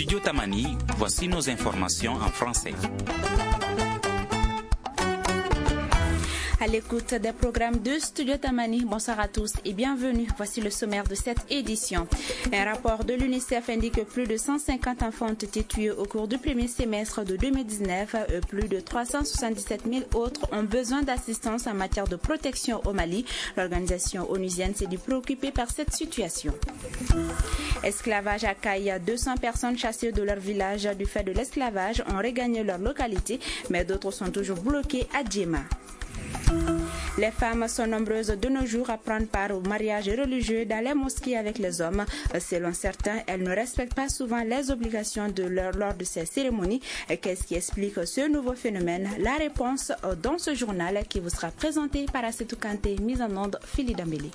Studio Tamani, voici nos informations en français. À l'écoute des programmes de Studio Tamani, bonsoir à tous et bienvenue. Voici le sommaire de cette édition. Un rapport de l'UNICEF indique que plus de 150 enfants ont été tués au cours du premier semestre de 2019. Plus de 377 000 autres ont besoin d'assistance en matière de protection au Mali. L'organisation onusienne s'est dit préoccupée par cette situation. Esclavage à Caille, 200 personnes chassées de leur village du fait de l'esclavage ont regagné leur localité, mais d'autres sont toujours bloquées à Djema. Les femmes sont nombreuses de nos jours à prendre part au mariage religieux dans les mosquées avec les hommes. Selon certains, elles ne respectent pas souvent les obligations lors de ces cérémonies. Qu'est-ce qui explique ce nouveau phénomène? La réponse dans ce journal qui vous sera présenté par Assetou Kanté, mise en onde Phili Dambélé.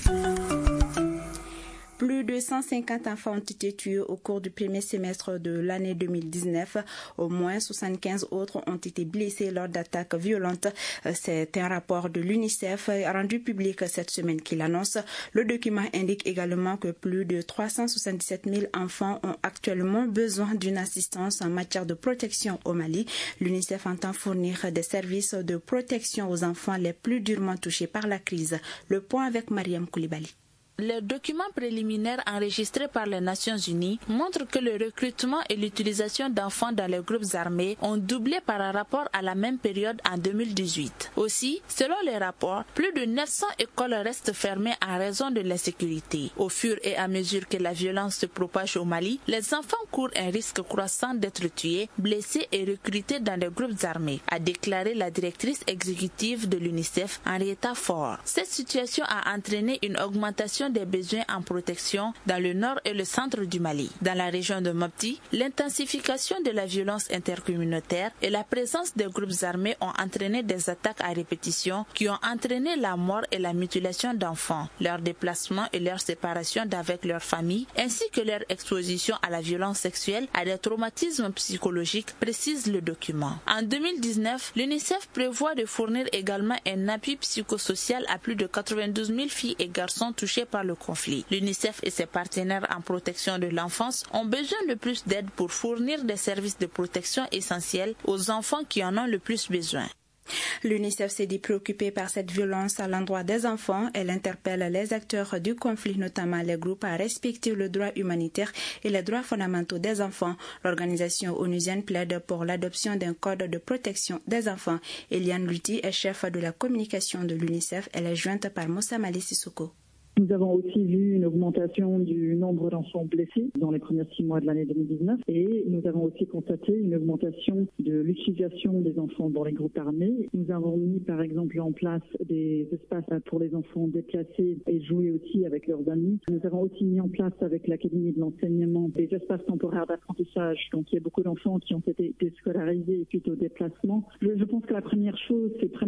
Plus de 150 enfants ont été tués au cours du premier semestre de l'année 2019. Au moins 75 autres ont été blessés lors d'attaques violentes. C'est un rapport de l'UNICEF rendu public cette semaine qui l'annonce. Le document indique également que plus de 377 000 enfants ont actuellement besoin d'une assistance en matière de protection au Mali. L'UNICEF entend fournir des services de protection aux enfants les plus durement touchés par la crise. Le point avec Mariam Koulibaly. Les documents préliminaires enregistrés par les Nations Unies montrent que le recrutement et l'utilisation d'enfants dans les groupes armés ont doublé par rapport à la même période en 2018. Aussi, selon les rapports, plus de 900 écoles restent fermées en raison de l'insécurité. Au fur et à mesure que la violence se propage au Mali, les enfants courent un risque croissant d'être tués, blessés et recrutés dans des groupes armés, a déclaré la directrice exécutive de l'UNICEF, Henrietta Fore. Cette situation a entraîné une augmentation des besoins en protection dans le nord et le centre du Mali. Dans la région de Mopti, l'intensification de la violence intercommunautaire et la présence des groupes armés ont entraîné des attaques à répétition qui ont entraîné la mort et la mutilation d'enfants, leur déplacement et leur séparation d'avec leurs familles, ainsi que leur exposition à la violence sexuelle, à des traumatismes psychologiques, précise le document. En 2019, l'UNICEF prévoit de fournir également un appui psychosocial à plus de 92 000 filles et garçons touchés par le conflit. L'UNICEF et ses partenaires en protection de l'enfance ont besoin de plus d'aide pour fournir des services de protection essentiels aux enfants qui en ont le plus besoin. L'UNICEF s'est dit préoccupée par cette violence à l'endroit des enfants. Elle interpelle les acteurs du conflit, notamment les groupes, à respecter le droit humanitaire et les droits fondamentaux des enfants. L'organisation onusienne plaide pour l'adoption d'un code de protection des enfants. Eliane Lutti est chef de la communication de l'UNICEF. Elle est jointe par Moussa Mali Sissoko. Nous avons aussi vu une augmentation du nombre d'enfants blessés dans les premiers 6 mois de l'année 2019 et nous avons aussi constaté une augmentation de l'utilisation des enfants dans les groupes armés. Nous avons mis par exemple en place des espaces pour les enfants déplacés et jouer aussi avec leurs amis. Nous avons aussi mis en place avec l'Académie de l'enseignement des espaces temporaires d'apprentissage. Donc il y a beaucoup d'enfants qui ont été déscolarisés suite au déplacement. Je pense que la première chose,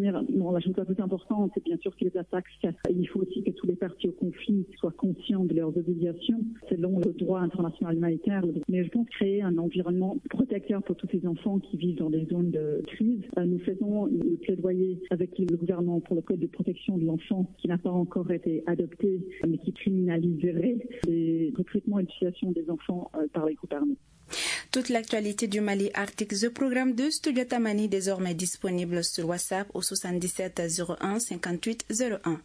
la chose la plus importante, c'est bien sûr que les attaques cessent. Il faut aussi que tous les partis conflits soient conscients de leurs obligations selon le droit international humanitaire. Mais je pense créer un environnement protecteur pour tous ces enfants qui vivent dans des zones de crise. Nous faisons le plaidoyer avec le gouvernement pour le code de protection de l'enfant qui n'a pas encore été adopté, mais qui criminaliserait les recrutements et l'utilisation des enfants par les groupes armés. Toute l'actualité du Mali arctique, le programme de Studio Tamani désormais disponible sur WhatsApp au 77 01 58 01.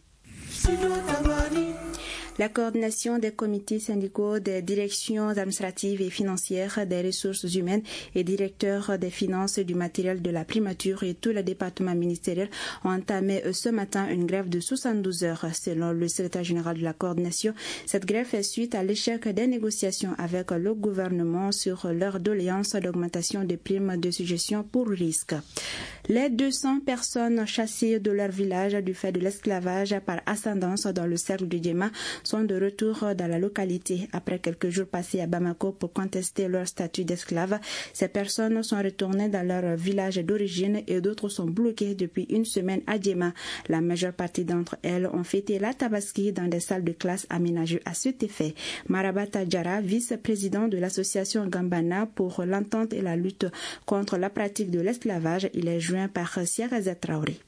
La coordination des comités syndicaux, des directions administratives et financières, des ressources humaines et directeurs des finances et du matériel de la primature et tous les départements ministériels ont entamé ce matin une grève de 72 heures. Selon le secrétaire général de la coordination, cette grève fait suite à l'échec des négociations avec le gouvernement sur leur doléance d'augmentation des primes de suggestion pour risque. Les 200 personnes chassées de leur village du fait de l'esclavage par ascendance dans le cercle de Djema sont de retour dans la localité. Après quelques jours passés à Bamako pour contester leur statut d'esclave, ces personnes sont retournées dans leur village d'origine et d'autres sont bloquées depuis une semaine à Djema. La majeure partie d'entre elles ont fêté la Tabaski dans des salles de classe aménagées à cet effet. Marabata Diarra, vice-président de l'association Gambana pour l'entente et la lutte contre la pratique de l'esclavage, il est joint par Siarazet Traoré.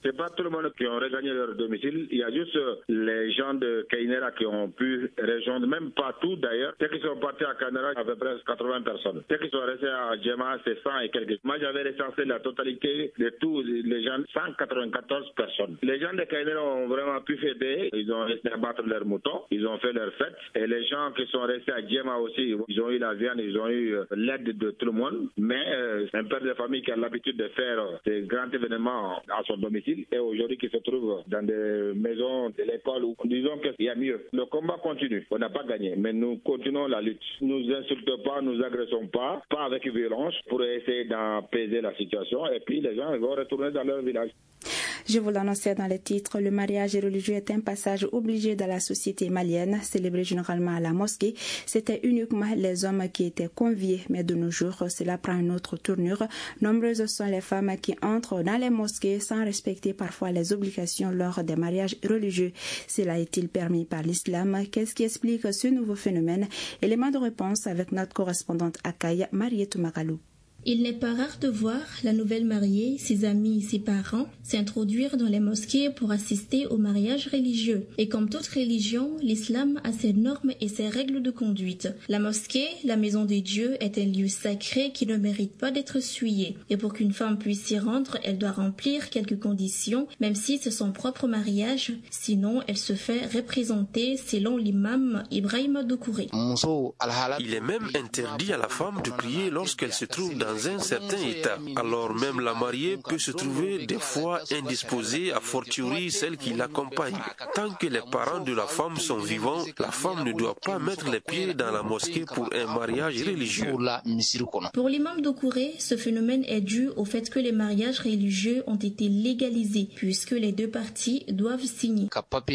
C'est pas tout le monde qui ont regagné leur domicile. Il y a juste les gens de Kainera qui ont pu rejoindre, même pas tout d'ailleurs. Ceux qui sont partis à Kanera, à peu près 80 personnes. Ceux qui sont restés à Djema, c'est 100 et quelques. Moi, j'avais recensé la totalité de tous les gens, 194 personnes. Les gens de Kainera ont vraiment pu fêter. Ils ont resté à battre leurs moutons. Ils ont fait leur fête. Et les gens qui sont restés à Djema aussi, ils ont eu la viande, ils ont eu l'aide de tout le monde. Mais un père de famille qui a l'habitude de faire des grands événements à son domicile et aujourd'hui qui se trouve dans des maisons de l'école où disons qu'il y a mieux. Le combat continue. On n'a pas gagné, mais nous continuons la lutte. Nous insultons pas, nous agressons pas avec violence pour essayer d'apaiser la situation et puis les gens vont retourner dans leur village. Je vous l'annonçais dans les titres, le mariage religieux est un passage obligé dans la société malienne, célébré généralement à la mosquée. C'était uniquement les hommes qui étaient conviés, mais de nos jours, cela prend une autre tournure. Nombreuses sont les femmes qui entrent dans les mosquées sans respecter parfois les obligations lors des mariages religieux. Cela est-il permis par l'islam? Qu'est-ce qui explique ce nouveau phénomène? Élément de réponse avec notre correspondante à Kaya, Marietou Magalou. Il n'est pas rare de voir la nouvelle mariée, ses amis et ses parents s'introduire dans les mosquées pour assister au mariage religieux. Et comme toute religion, l'islam a ses normes et ses règles de conduite. La mosquée, la maison de Dieu, est un lieu sacré qui ne mérite pas d'être souillé. Et pour qu'une femme puisse s'y rendre, elle doit remplir quelques conditions, même si c'est son propre mariage. Sinon, elle se fait représenter selon l'imam Ibrahima Doucouré. Il est même interdit à la femme de prier lorsqu'elle se trouve dans un certain état. Alors même la mariée peut se trouver des fois indisposée, à fortiori celle qui l'accompagne. Tant que les parents de la femme sont vivants, la femme ne doit pas mettre les pieds dans la mosquée pour un mariage religieux. Pour l'imam Doucouré, ce phénomène est dû au fait que les mariages religieux ont été légalisés, puisque les deux parties doivent signer.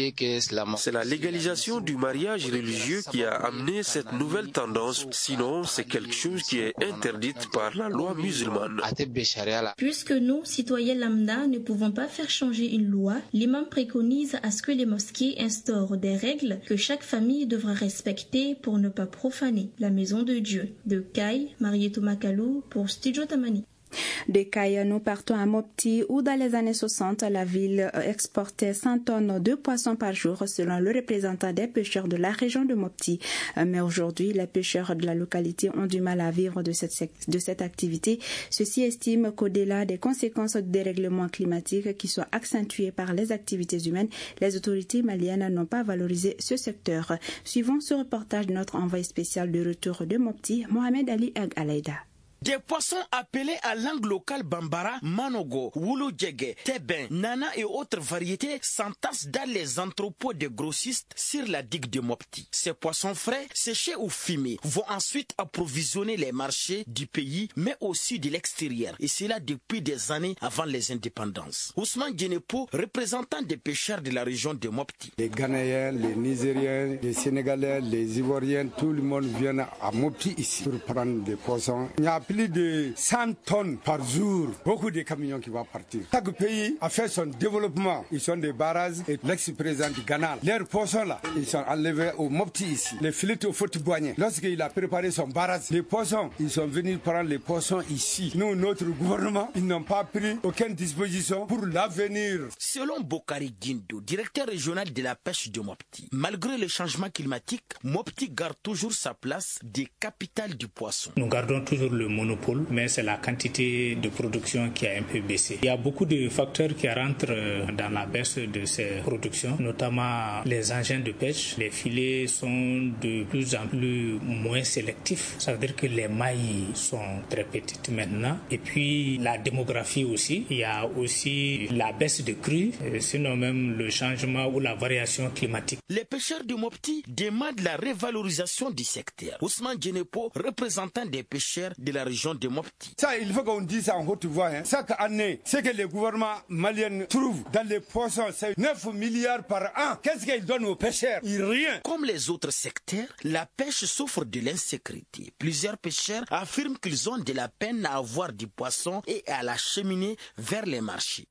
C'est la légalisation du mariage religieux qui a amené cette nouvelle tendance. Sinon, c'est quelque chose qui est interdite par la loi musulmane. Puisque nous, citoyens lambda, ne pouvons pas faire changer une loi, l'imam préconise à ce que les mosquées instaurent des règles que chaque famille devra respecter pour ne pas profaner la maison de Dieu. De Kai, Marietou Magalou pour Studio Tamani. De Kaya, nous partons à Mopti où dans les années 60, la ville exportait 100 tonnes de poissons par jour selon le représentant des pêcheurs de la région de Mopti. Mais aujourd'hui, les pêcheurs de la localité ont du mal à vivre de cette activité. Ceux-ci estiment qu'au-delà des conséquences du dérèglement climatique qui sont accentuées par les activités humaines, les autorités maliennes n'ont pas valorisé ce secteur. Suivons ce reportage de notre envoyé spécial de retour de Mopti, Mohamed Ali Ag Alaïda. Des poissons appelés à langue locale Bambara, Manogo, Wulu Djege, Teben, Nana et autres variétés s'entassent dans les entrepôts des grossistes sur la digue de Mopti. Ces poissons frais, séchés ou fumés, vont ensuite approvisionner les marchés du pays, mais aussi de l'extérieur. Et cela depuis des années avant les indépendances. Ousmane Djenepo, représentant des pêcheurs de la région de Mopti. Les Ghanéens, les Nigériens, les Sénégalais, les Ivoiriens, tout le monde vient à Mopti ici pour prendre des poissons. Il y a plus de 100 tonnes par jour, beaucoup de camions qui vont partir. Chaque pays a fait son développement. Ils sont des barrages et l'ex-président du Ghana. Leurs poissons là, ils sont enlevés au Mopti ici. Les filets au Fort-Boigné. Lorsqu'il a préparé son barrage, les poissons, ils sont venus prendre les poissons ici. Nous, notre gouvernement, ils n'ont pas pris aucune disposition pour l'avenir. Selon Bokari Guindo, directeur régional de la pêche de Mopti, malgré le changement climatique, Mopti garde toujours sa place de capitale du poisson. Nous gardons toujours le monopole, mais c'est la quantité de production qui a un peu baissé. Il y a beaucoup de facteurs qui rentrent dans la baisse de ces productions, notamment les engins de pêche. Les filets sont de plus en plus moins sélectifs. Ça veut dire que les mailles sont très petites maintenant. Et puis la démographie aussi. Il y a aussi la baisse de crues, sinon même le changement ou la variation climatique. Les pêcheurs de Mopti demandent la revalorisation du secteur. Ousmane Djenepo, représentant des pêcheurs de la région de Mopti. Ça, il faut qu'on dise ça en haute voix. Chaque année, ce que le gouvernement malien trouve dans les poissons, c'est 9 milliards par an. Qu'est-ce qu'ils donnent aux pêcheurs? Rien. Comme les autres secteurs, la pêche souffre de l'insécurité. Plusieurs pêcheurs affirment qu'ils ont de la peine à avoir du poisson et à l'acheminer vers les marchés.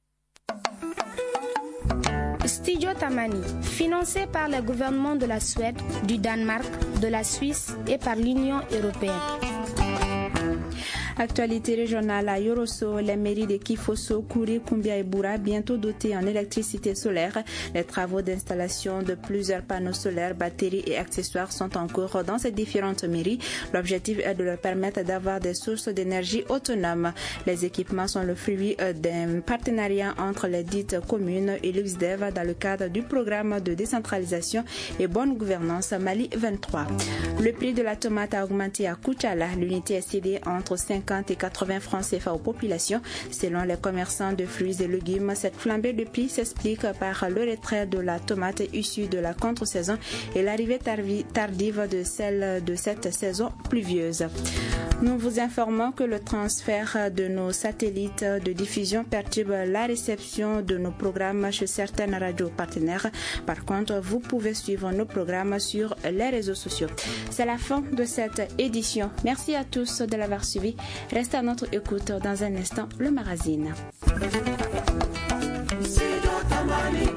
Studio Tamani, financé par le gouvernement de la Suède, du Danemark, de la Suisse et par l'Union européenne. Actualité régionale à Yorosso, les mairies de Kifosso, Kouri, Kumbia et Boura bientôt dotées en électricité solaire. Les travaux d'installation de plusieurs panneaux solaires, batteries et accessoires sont en cours dans ces différentes mairies. L'objectif est de leur permettre d'avoir des sources d'énergie autonomes. Les équipements sont le fruit d'un partenariat entre les dites communes et l'UXDEV dans le cadre du programme de décentralisation et bonne gouvernance Mali 23. Le prix de la tomate a augmenté à Koutchala. L'unité est cédée entre 50 et 80 francs CFA aux populations. Selon les commerçants de fruits et légumes, cette flambée de prix s'explique par le retrait de la tomate issue de la contre-saison et l'arrivée tardive de celle de cette saison pluvieuse. Nous vous informons que le transfert de nos satellites de diffusion perturbe la réception de nos programmes chez certaines radios partenaires. Par contre, vous pouvez suivre nos programmes sur les réseaux sociaux. C'est la fin de cette édition. Merci à tous de l'avoir suivi. Restez à notre écoute dans un instant, le magazine.